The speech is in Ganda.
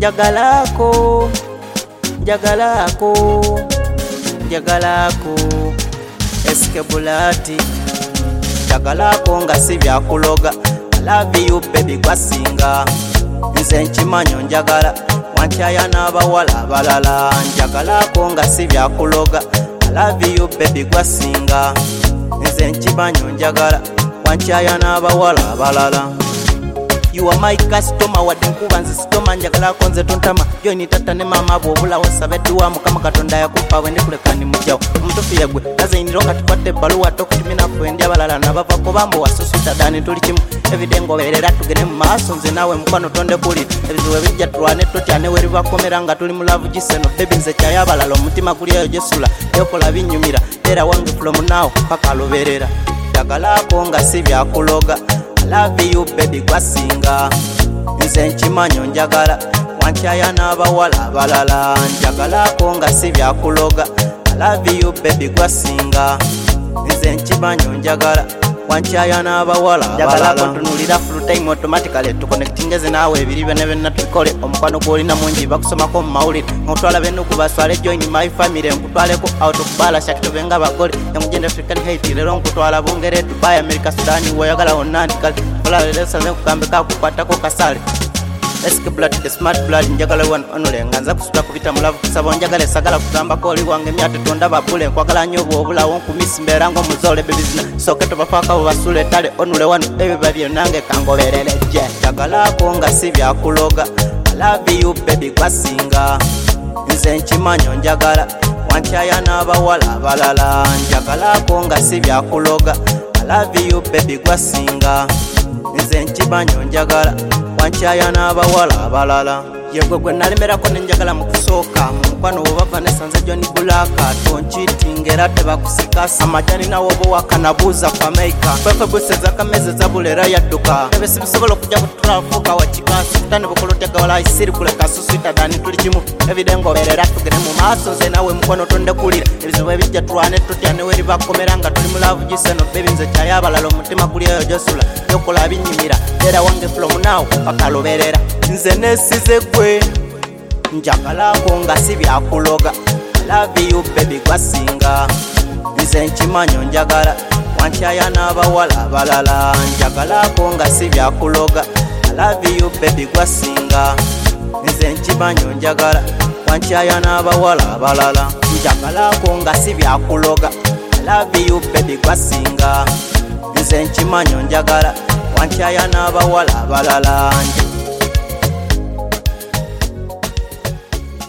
Njagalako, njagalako, njagalako, eske bulati. Njagalako nga si byakuloga. I love you baby kwasinga. Nze nkimanyo njagala. Wankyaya n'abawala abalala. Njagalako nga si byakuloga. I love you baby kwasinga. Nze nkimanyo njagala. Wankyaya n'abawala abalala. You are my customer wadde nkuba nze sitoma njagalako nze tontama joini tata ne mama bw'obulawo nsabeddiwa mukama katonda yakupa wendi kuleka ndi mujjawo omutufu yegwe nazeyinira okatukwatde ebbaluwa tokutuminafu endi abalala nabavako bambo wasusuta dani tuli kimu evide ngoberera tugende mu maaso nze naawe mukwano tondekulira ebizibu ebijja tulwane totyane weribakomera nga tuli mu laavu giseno bebi nze kyayo abalala omutima guli eyo gyesula ekola binyumira era wange from now paka luberera njagalako nga si byakuloga. I love you baby kwasinga. Nze nkimanyo njagala. Wankyaya n'abawala abalala. Njagalako nga si byakuloga. I love you baby kwasinga. Nze nkimanyo njagala. Wankyaya n'abawala abalala. Njagalako tunulira full time automatically tuconnectingeze naawe ebiri bene byonna tukole omukwano gw'olina mungi bakusomako mu mawulire nkutwala bene okubaswale join my family nkutwaleko out of bala shakitobe nga bagole yamugenda African Haiti lero nkutwala bungere Dubai America Sudan woyagala onnandi kale kola lesa ne kukambeka kukwatako kasale eske blood the smart blood njagala wan onole nganza kusuka kubita mulavu kusaba njagala sagala kutamba ko oli wange myate tonda babule nkwagala nnyo bwobula wonkumisi mbeera ngo muzole bebizina soketo bafaka basule tale onule wan ebibabye nange kangoberere je njagalako nga si byakuloga. I love you baby kwasinga. Nze nkimanyo njagala. Wankyaya n'abawala abalala. Njagalako nga si byakuloga. I love you baby kwasinga. Nze nkimanyo njagala. Wankyaya n'abawala abalala. Yegwe gwe nalemerako nenjagala mu kusooka mu mukwano bw'oba Vanessa nze John Bulaka tonkiitinga era tebakusikasa amajani nawo bw'owakanabuuza ku America fefe buseza akamezi zabulera yadduka ebe sibisobola okujja kutulafuuka wakikasi kutane bukulutega wala isiri kuleka suswita dani tuli kimu ebide ngoberera tugende mu maaso nze nawe mukwano tondekulira ebizibu ebijja tulwane tutya ne weri bakomera nga tuli mu laavu giseno bebi nze kyayo abalala omutima guli eyo gyosula yokola binyumira era wange from now bakaluberera nze nesize gwe njagalako nga si byakuloga. I love you baby kwasinga. Nze nkimanyo njagala. Wankyaya n'abawala abalala. Njagalako nga si byakuloga. I love you baby kwasinga. Nze nkimanyo njagala. Wankyaya n'abawala abalala. Njagalako nga si byakuloga. I love you baby kwasinga. Nze nkimanyo njagala. Wankyaya n'abawala abalala.